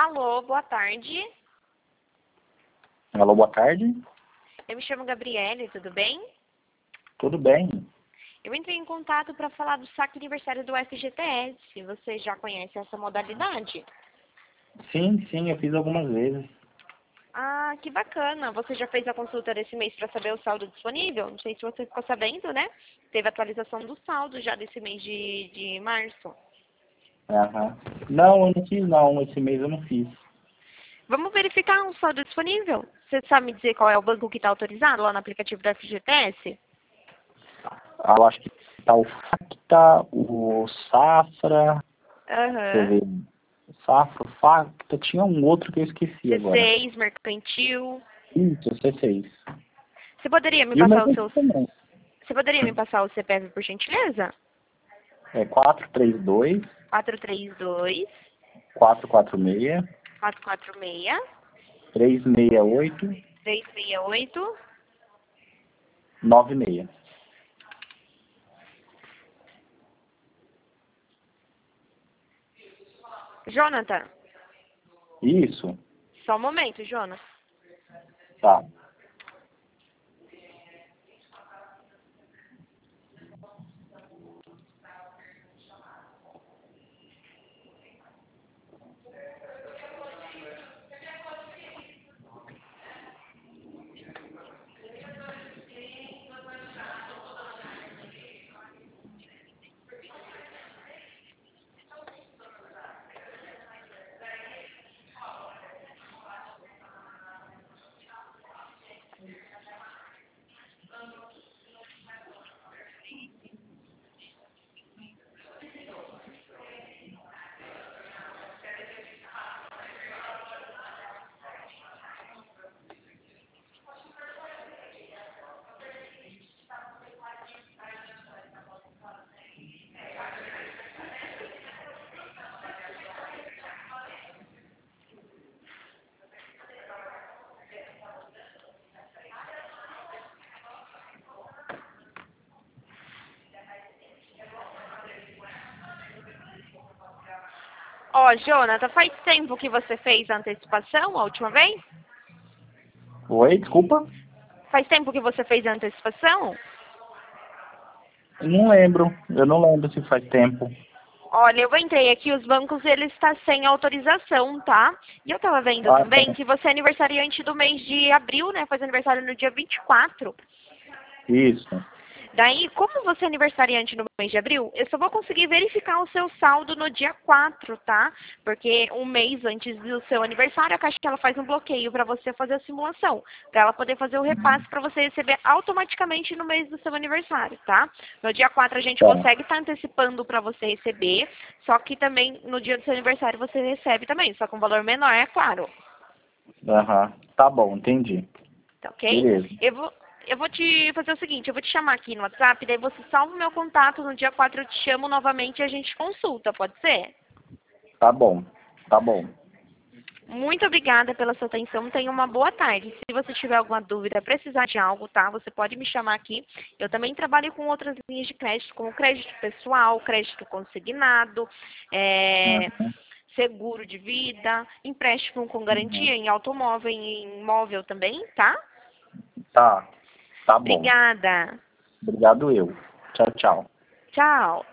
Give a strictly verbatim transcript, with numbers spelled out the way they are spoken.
Alô, boa tarde. Alô, boa tarde. Eu me chamo Gabriele, tudo bem? Tudo bem? Eu entrei em contato para falar do saque aniversário do F G T S. Você já conhece essa modalidade? Sim, sim, eu fiz algumas vezes. Ah, que bacana. Você já fez a consulta desse mês para saber o saldo disponível? Não sei se você ficou sabendo, né? Teve atualização do saldo já desse mês de, de março. Aham. Não, eu não fiz não, esse mês eu não fiz. Vamos verificar o saldo disponível? Você sabe me dizer qual é o banco que está autorizado lá no aplicativo do F G T S? Ah, eu acho que tá o Facta, o Safra, deixa eu Aham. ver, Safra, Facta, tinha um outro que eu esqueci C agora. seis, Mercantil. Isso, C seis. Você poderia me E o passar o meu seu... também. Você poderia me passar o C P F, por gentileza? É quatro três dois, quatro três dois, quatro quatro seis, quatro quatro seis, três seis oito, três seis oito. nove seis. Jonathan, Isso, só um momento, Jonas. tá. Ó, Jonathan, faz tempo que você fez a antecipação a última vez? Oi, desculpa? Faz tempo que você fez a antecipação? Eu não lembro, eu não lembro se faz tempo. Olha, eu entrei aqui, os bancos, eles estão sem autorização, tá? E eu tava vendo Ah, tá. também que você é aniversariante do mês de abril, né? Faz aniversário no dia vinte e quatro. Isso. Daí, como você é aniversariante no mês de abril, eu só vou conseguir verificar o seu saldo no dia quatro, tá? Porque um mês antes do seu aniversário, a Caixa ela faz um bloqueio para você fazer a simulação, para ela poder fazer o repasse para você receber automaticamente no mês do seu aniversário, tá? No dia quatro a gente Tá. consegue estar antecipando para você receber, só que também no dia do seu aniversário você recebe também, só com um valor menor, é claro. Aham. Tá bom, entendi. Tá ok? Beleza. Eu vou, eu vou te fazer o seguinte, eu vou te chamar aqui no WhatsApp, daí você salva o meu contato, no dia quatro eu te chamo novamente e a gente consulta, pode ser? Tá bom. Tá bom. Muito obrigada pela sua atenção, tenha uma boa tarde. Se você tiver alguma dúvida, precisar de algo, tá? Você pode me chamar aqui. Eu também trabalho com outras linhas de crédito, como crédito pessoal, crédito consignado, é, Uhum. seguro de vida, empréstimo com Uhum. garantia em automóvel e em imóvel também, tá? Tá. Tá bom. Obrigada. Obrigado eu. Tchau, tchau. Tchau.